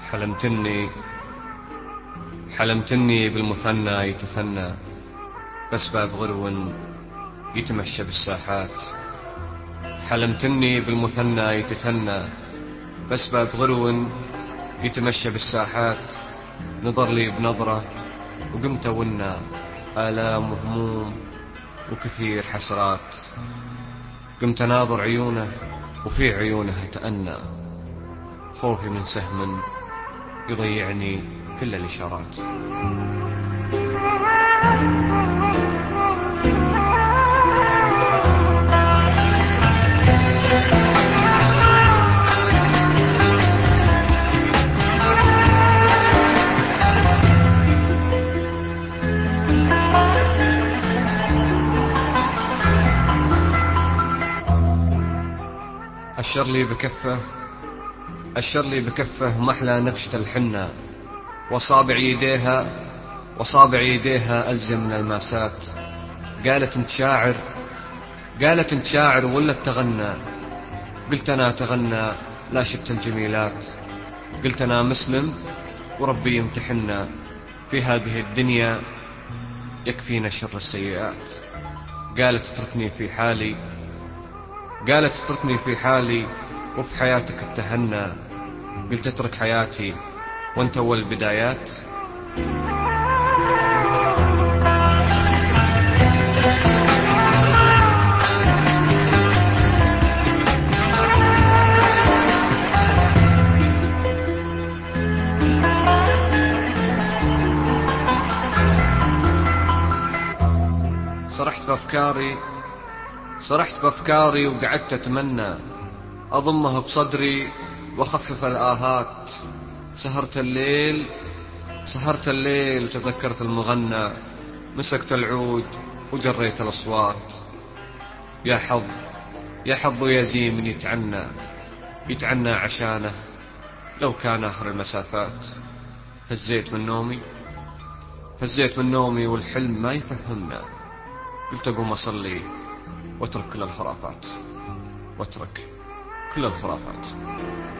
حلمتني حلمتني بالمثنى يتثنى، بسباب غرو يتمشى بالساحات. حلمتني بالمثنى يتثنى، بسباب غرو يتمشى بالساحات. نظر لي بنظرة وقمت ونا، آلام وهموم وكثير حسرات. قمت ناظر عيونه وفي عيونه تأنى، خوفي من سهم يضيعني كل الإشارات. أشر لي بكفه محلى نقشة الحنة، وصابع يديها أز من الماسات. قالت انت شاعر ولا تغنى؟ قلت أنا أتغنى لا شفت الجميلات. قلت أنا مسلم وربي يمتحنا، في هذه الدنيا يكفينا شر السيئات. قالت اتركني في حالي وفي حياتك اتهنى. قلت اترك حياتي وانت أول البدايات. سرحت بأفكاري وقعدت أتمنى أضمها بصدري وأخفف الآهات. سهرت الليل وتذكرت المغنى، مسكت العود وجريت الأصوات. يا حظ يزيم يتعنى عشانه لو كان آخر المسافات. فزيت من نومي والحلم ما يفهمنا. قلت أقوم أصلي واترك كل الخرافات.